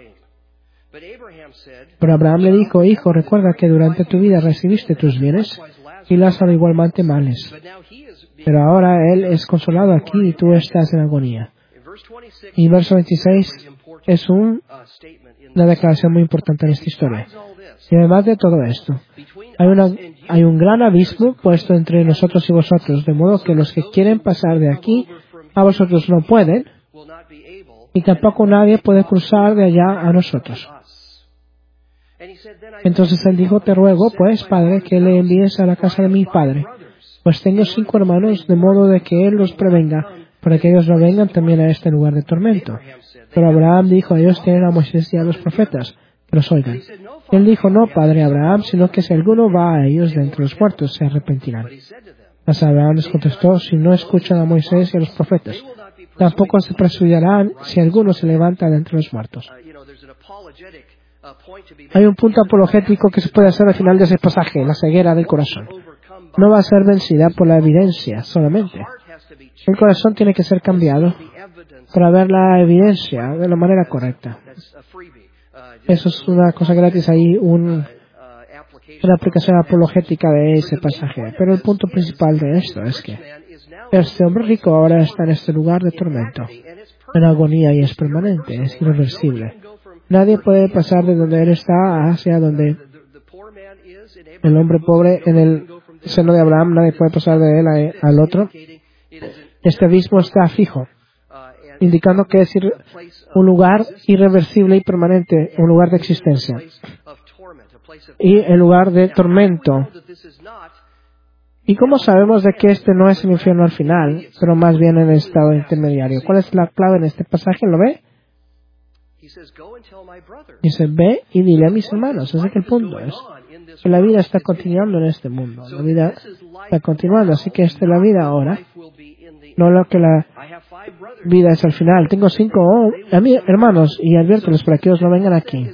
Pero Abraham le dijo: Hijo, recuerda que durante tu vida recibiste tus bienes y Lázaro igualmente males. Pero ahora él es consolado aquí y tú estás en agonía. Y verso 26 es una declaración muy importante en esta historia. Y además de todo esto, hay un gran abismo puesto entre nosotros y vosotros, de modo que los que quieren pasar de aquí a vosotros no pueden, y tampoco nadie puede cruzar de allá a nosotros. Entonces él dijo, te ruego, pues, Padre, que le envíes a la casa de mi padre, pues tengo 5 hermanos, de modo de que él los prevenga, para que ellos no vengan también a este lugar de tormento. Pero Abraham dijo, ellos tienen a Moisés y a los profetas, que los oigan. Él dijo, no, Padre Abraham, sino que si alguno va a ellos de entre los muertos, se arrepentirán. Mas Abraham les contestó, si no escuchan a Moisés y a los profetas, tampoco se persuadirán si alguno se levanta de entre los muertos. Hay un punto apologético que se puede hacer al final de ese pasaje, la ceguera del corazón. No va a ser vencida por la evidencia solamente. El corazón tiene que ser cambiado para ver la evidencia de la manera correcta. Eso es una cosa gratis ahí, una aplicación apologética de ese pasaje. Pero el punto principal de esto es que este hombre rico ahora está en este lugar de tormento, en agonía, y es permanente, es irreversible. Nadie puede pasar de donde él está hacia donde el hombre pobre en el seno de Abraham, nadie puede pasar de él al otro. Este abismo está fijo, indicando que es un lugar irreversible y permanente, un lugar de existencia. Y el lugar de tormento. ¿Y cómo sabemos de que este no es el infierno al final, pero más bien en el estado intermediario? ¿Cuál es la clave en este pasaje? ¿Lo ve? Dice, ve y dile a mis hermanos. Ese es el punto. Es que la vida está continuando en este mundo. La vida está continuando. Así que esta es la vida ahora. No lo que la vida es al final. Tengo 5 hermanos y adviérteles para que ellos no vengan aquí.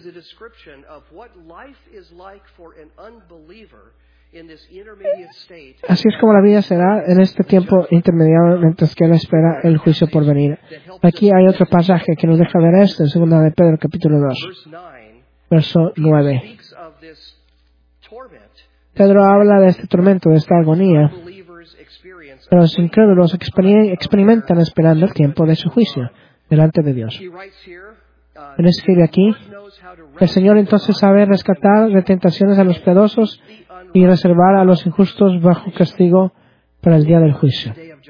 Así es como la vida será en este tiempo intermediario mientras que él espera el juicio por venir. Aquí hay otro pasaje que nos deja ver esto en 2 de Pedro capítulo 2, verso 9. Pedro habla de este tormento, de esta agonía. Pero los incrédulos experimentan esperando el tiempo de su juicio delante de Dios. Él escribe aquí, el Señor entonces sabe rescatar de tentaciones a los piadosos y reservar a los injustos bajo castigo para el día del juicio.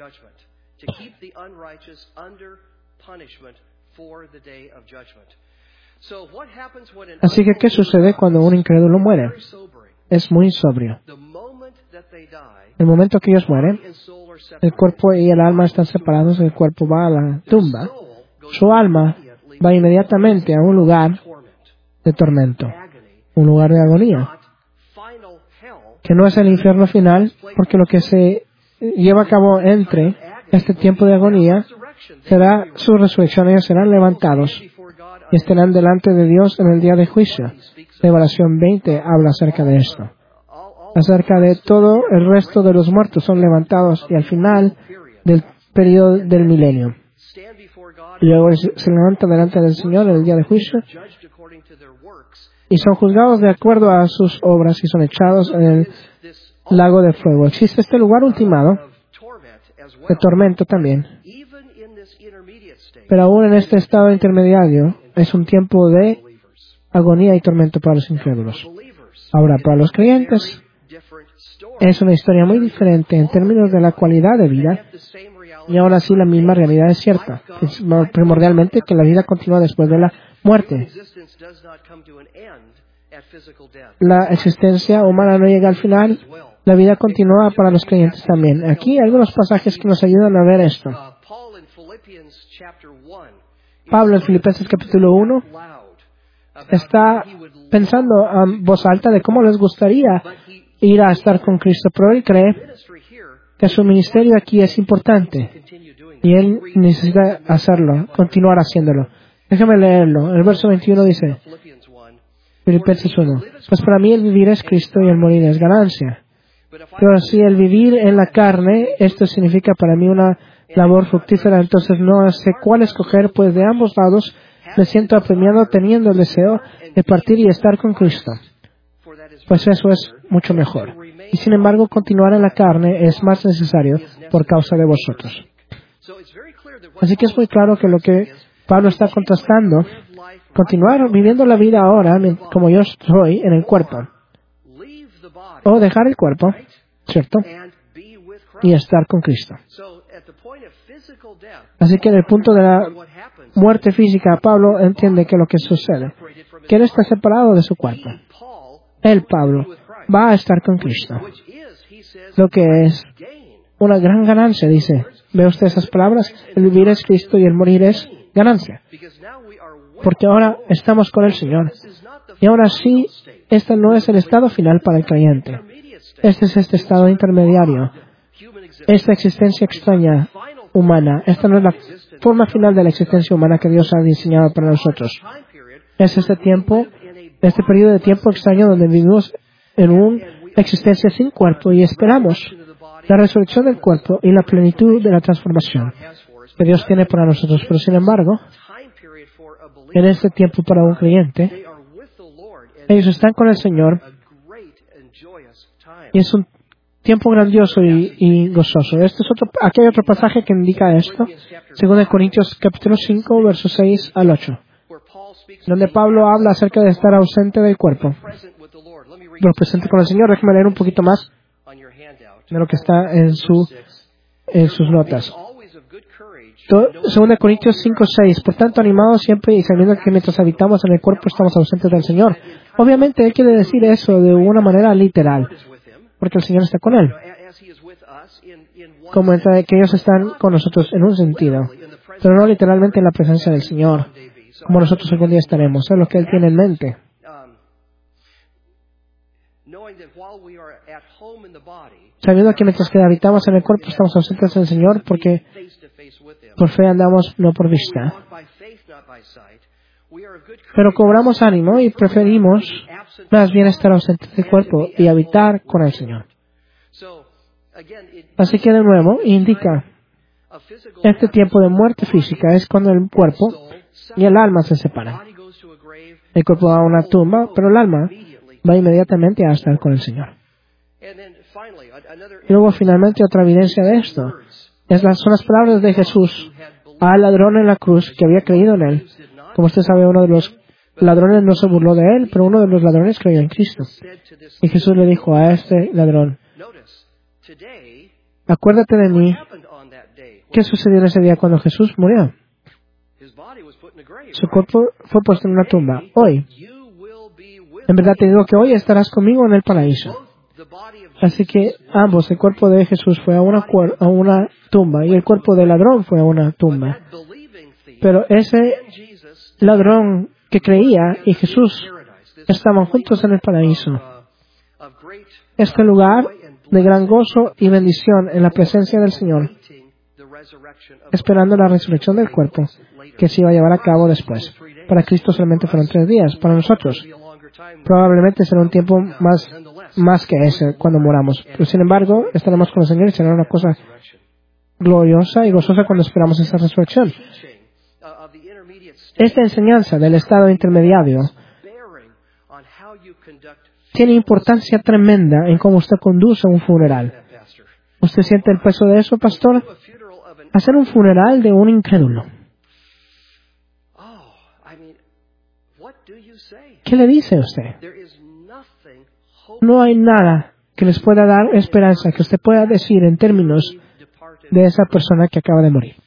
Así que, ¿qué sucede cuando un incrédulo muere? Es muy sobrio. El momento que ellos mueren, el cuerpo y el alma están separados, el cuerpo va a la tumba. Su alma va inmediatamente a un lugar de tormento, un lugar de agonía, que no es el infierno final, porque lo que se lleva a cabo entre este tiempo de agonía será su resurrección. Ellos serán levantados y estarán delante de Dios en el día de juicio. Revelación 20 habla acerca de esto. Acerca de todo el resto de los muertos son levantados y al final del periodo del milenio. Y luego se levantan delante del Señor en el día de juicio y son juzgados de acuerdo a sus obras y son echados en el lago de fuego. Existe este lugar ultimado de tormento también. Pero aún en este estado intermediario es un tiempo de agonía y tormento para los incrédulos. Ahora, para los creyentes es una historia muy diferente en términos de la cualidad de vida, y aún así la misma realidad es cierta, primordialmente que la vida continúa después de la muerte. La existencia humana no llega al final, la vida continúa para los creyentes también. Aquí hay algunos pasajes que nos ayudan a ver esto. Pablo en Filipenses capítulo 1 está pensando en voz alta de cómo les gustaría ir a estar con Cristo, pero él cree que su ministerio aquí es importante y él necesita hacerlo, continuar haciéndolo. Déjame leerlo. El verso 21 dice, Filipenses 1, pues para mí el vivir es Cristo y el morir es ganancia. Pero si el vivir en la carne, esto significa para mí una labor fructífera, entonces no sé cuál escoger, pues de ambos lados me siento apremiado teniendo el deseo de partir y estar con Cristo, pues eso es mucho mejor. Y sin embargo, continuar en la carne es más necesario por causa de vosotros. Así que es muy claro que lo que Pablo está contrastando, continuar viviendo la vida ahora como yo estoy en el cuerpo, o dejar el cuerpo, ¿cierto? Y estar con Cristo. Así que en el punto de la muerte física, Pablo entiende que lo que sucede, que él está separado de su cuerpo. Él, Pablo, va a estar con Cristo, lo que es una gran ganancia, dice. ¿Ve usted esas palabras? El vivir es Cristo y el morir es ganancia. Porque ahora estamos con el Señor. Y ahora sí, este no es el estado final para el creyente. Este es este estado intermediario. Esta existencia extraña humana. Esta no es la forma final de la existencia humana que Dios ha diseñado para nosotros. Es este tiempo, este periodo de tiempo extraño donde vivimos en una existencia sin cuerpo y esperamos la resurrección del cuerpo y la plenitud de la transformación que Dios tiene para nosotros. Pero sin embargo, en este tiempo para un creyente, ellos están con el Señor y es un tiempo grandioso y gozoso. Aquí hay otro pasaje que indica esto, 2 Corintios capítulo 5, versos 6 al 8, donde Pablo habla acerca de estar ausente del cuerpo, pero presente con el Señor. Déjeme leer un poquito más de lo que está en sus notas. 2 Corintios 5, 6. Por tanto, animados siempre y sabiendo que mientras habitamos en el cuerpo estamos ausentes del Señor. Obviamente, él quiere decir eso de una manera literal, porque el Señor está con él. Como que ellos están con nosotros en un sentido, pero no literalmente en la presencia del Señor, como nosotros algún día estaremos. Es lo que él tiene en mente. Sabiendo que mientras que habitamos en el cuerpo estamos ausentes del Señor, porque por fe andamos, no por vista. Pero cobramos ánimo y preferimos más bien estar ausentes del cuerpo y habitar con el Señor. Así que de nuevo indica, este tiempo de muerte física es cuando el cuerpo y el alma se separan. El cuerpo va a una tumba, pero el alma va inmediatamente a estar con el Señor. Y luego finalmente otra evidencia de esto son las palabras de Jesús al ladrón en la cruz que había creído en él. Como usted sabe, uno de los ladrones no se burló de él, pero uno de los ladrones creyó en Cristo. Y Jesús le dijo a este ladrón, acuérdate de mí. ¿Qué sucedió en ese día cuando Jesús murió? Su cuerpo fue puesto en una tumba. Hoy, en verdad te digo que hoy estarás conmigo en el paraíso. Así que ambos, el cuerpo de Jesús fue a una tumba y el cuerpo del ladrón fue a una tumba. Pero ese ladrón que creía y Jesús estaban juntos en el paraíso. Este lugar de gran gozo y bendición en la presencia del Señor, esperando la resurrección del cuerpo que se iba a llevar a cabo después. Para Cristo solamente fueron 3 días. Para nosotros, probablemente será un tiempo más que ese cuando moramos. Pero sin embargo, estaremos con el Señor y será una cosa gloriosa y gozosa cuando esperamos esa resurrección. Esta enseñanza del estado intermediario tiene importancia tremenda en cómo usted conduce un funeral. ¿Usted siente el peso de eso, pastor? Hacer un funeral de un incrédulo. ¿Qué le dice usted? No hay nada que les pueda dar esperanza, que usted pueda decir en términos de esa persona que acaba de morir.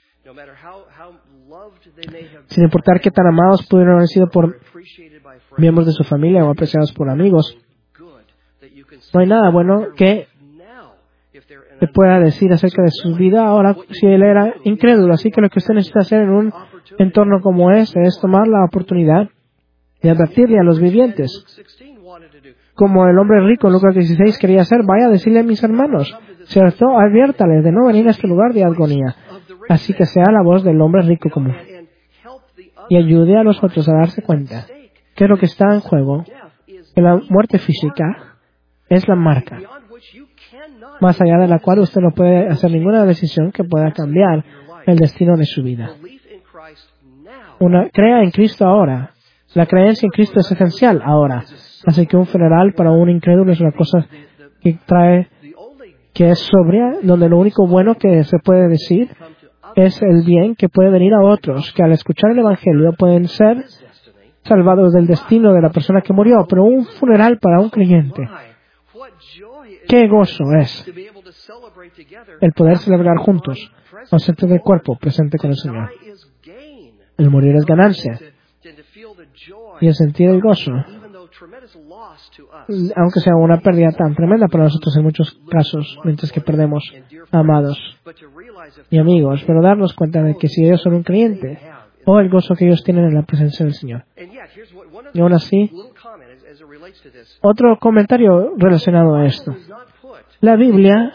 Sin importar qué tan amados pudieron haber sido por miembros de su familia o apreciados por amigos, no hay nada bueno que le pueda decir acerca de su vida ahora si él era incrédulo. Así que lo que usted necesita hacer en un entorno como este es tomar la oportunidad de advertirle a los vivientes. Como el hombre rico en Lucas 16 quería hacer, vaya a decirle a mis hermanos, ¿cierto? Adviértales de no venir a este lugar de agonía. Así que sea la voz del hombre rico común. Y ayude a los otros a darse cuenta que lo que está en juego, que la muerte física es la marca, más allá de la cual usted no puede hacer ninguna decisión que pueda cambiar el destino de su vida. Crea en Cristo ahora. La creencia en Cristo es esencial ahora. Así que un funeral para un incrédulo es una cosa que es sobria, donde lo único bueno que se puede decir es el bien que puede venir a otros, que al escuchar el Evangelio pueden ser salvados del destino de la persona que murió. Pero un funeral para un creyente, qué gozo es el poder celebrar juntos, ausente del cuerpo, presente con el Señor. El morir es ganancia. Y el sentir el gozo, aunque sea una pérdida tan tremenda para nosotros en muchos casos, mientras que perdemos amados y amigos, pero darnos cuenta de que si ellos son un creyente, el gozo que ellos tienen en la presencia del Señor. Y aún así, otro comentario relacionado a esto. La Biblia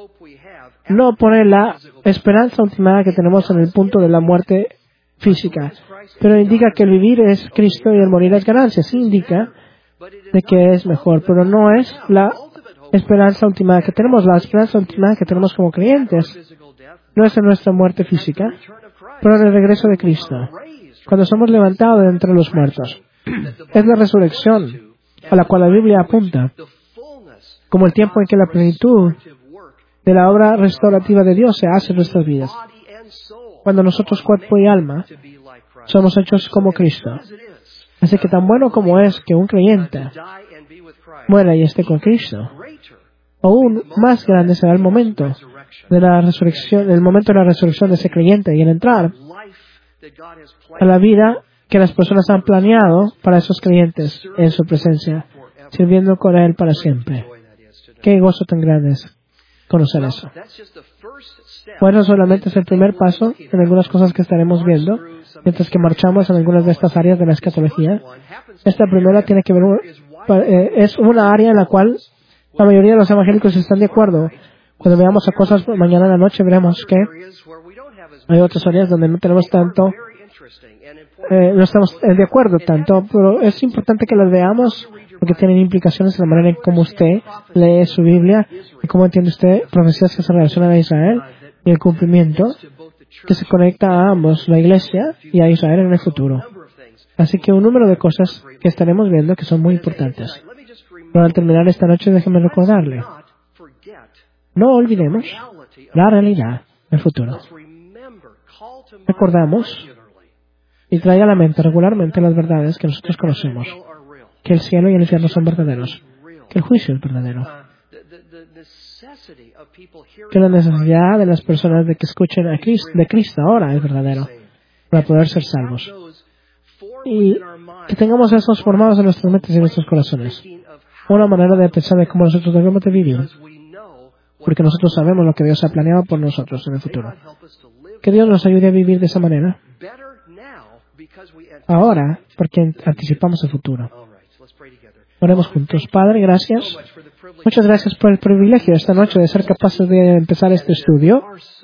no pone la esperanza ultimada que tenemos en el punto de la muerte física, pero indica que el vivir es Cristo y el morir es ganancia. Sí indica de que es mejor, pero no es la esperanza ultimada que tenemos. La esperanza ultimada que tenemos como creyentes no es en nuestra muerte física, pero en el regreso de Cristo, cuando somos levantados de entre los muertos. Es la resurrección a la cual la Biblia apunta como el tiempo en que la plenitud de la obra restaurativa de Dios se hace en nuestras vidas. Cuando nosotros, cuerpo y alma, somos hechos como Cristo. Así que tan bueno como es que un creyente muera y esté con Cristo, aún más grande será el momento de la resurrección, el momento de la resurrección de ese creyente y el entrar a la vida que las personas han planeado para esos creyentes en su presencia, sirviendo con Él para siempre. Qué gozo tan grande es conocer eso. Bueno, solamente es el primer paso en algunas cosas que estaremos viendo mientras que marchamos en algunas de estas áreas de la escatología. Esta primera tiene que ver, es una área en la cual la mayoría de los evangélicos están de acuerdo. Cuando veamos a cosas mañana en la noche, veremos que hay otras áreas donde no tenemos tanto, no estamos de acuerdo tanto, pero es importante que las veamos porque tienen implicaciones en la manera en cómo usted lee su Biblia y cómo entiende usted profecías que se relacionan a Israel y el cumplimiento que se conecta a ambos, la Iglesia y a Israel en el futuro. Así que un número de cosas que estaremos viendo que son muy importantes. Pero al terminar esta noche, déjeme recordarle, no olvidemos la realidad del futuro. Recordamos y trae a la mente regularmente las verdades que nosotros conocemos, que el cielo y el infierno son verdaderos, que el juicio es verdadero, que la necesidad de las personas de que escuchen a Cristo, de Cristo ahora es verdadero, para poder ser salvos. Y que tengamos esos formados en nuestras mentes y en nuestros corazones. Una manera de pensar de cómo nosotros debemos de vivir, porque nosotros sabemos lo que Dios ha planeado por nosotros en el futuro. Que Dios nos ayude a vivir de esa manera ahora, porque anticipamos el futuro. Oremos juntos. Padre, gracias. Muchas gracias por el privilegio esta noche de ser capaces de empezar este estudio.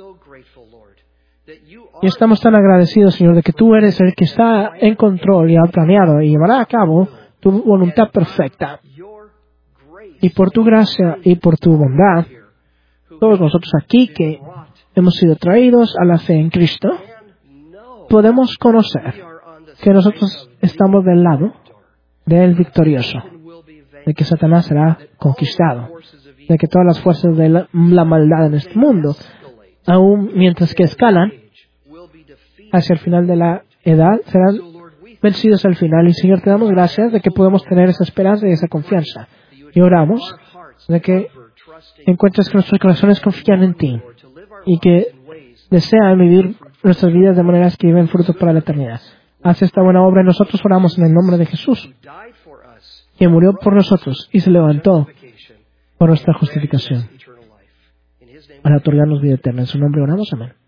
Y estamos tan agradecidos, Señor, de que tú eres el que está en control y ha planeado y llevará a cabo tu voluntad perfecta. Y por tu gracia y por tu bondad, todos nosotros aquí que hemos sido traídos a la fe en Cristo, podemos conocer que nosotros estamos del lado del victorioso, de que Satanás será conquistado, de que todas las fuerzas de la maldad en este mundo, aún mientras que escalan hacia el final de la edad, serán vencidos al final. Y Señor, te damos gracias de que podemos tener esa esperanza y esa confianza. Y oramos de que encuentres que nuestros corazones confían en ti y que desean vivir nuestras vidas de maneras que lleven frutos para la eternidad. Haz esta buena obra en nosotros, oramos en el nombre de Jesús, que murió por nosotros y se levantó por nuestra justificación, para otorgarnos vida eterna. En su nombre oramos, amén.